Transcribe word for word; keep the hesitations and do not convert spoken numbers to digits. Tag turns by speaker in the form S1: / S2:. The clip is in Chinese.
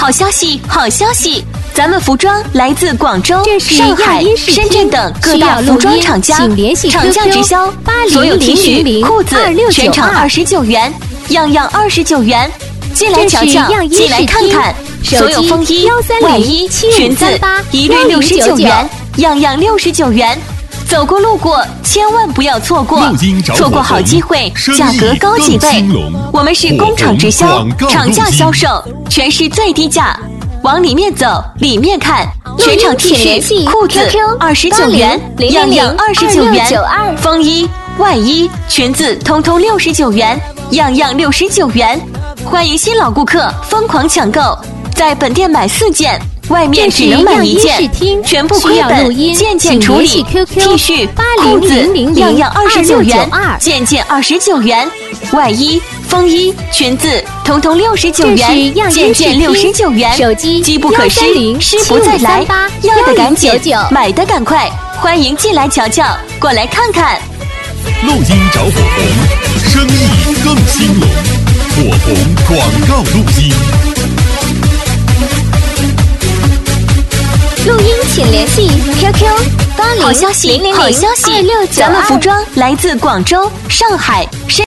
S1: 好消息，好消息！咱们服装来自广州、上海、深圳等各大服装厂家，厂价直销，所有 T 恤、裤子全场二十九元，样样二十九元。进来瞧瞧，进来看看，所有风衣、外衣、裙子一律六十九元，样样六十九元。走过路过，千万不要错过，错过好机会，价格高几倍。我们是工厂直销，厂价销售，全市最低价。往里面走，里面看，全场 T 恤、裤子二十九元，样样二十九元。风衣、外衣、裙子通通六十九元，样样六十九元。欢迎新老顾客疯狂抢购，在本店买四件。外面只能买一件，全部亏本，件件处理。T 恤、裤子，样样二十九元，件件二十九元。外衣、风衣、裙子，通通六十九元，件件六十九元。机不可失，失不再来，要的赶紧，买的赶快。欢迎进来瞧瞧，过来看看。
S2: 录音找火红，生意更兴隆。火红广告录音。
S3: 录音请联系 Q Q 八零
S1: 好消息，好消息！咱们服装来自广州、上海、深。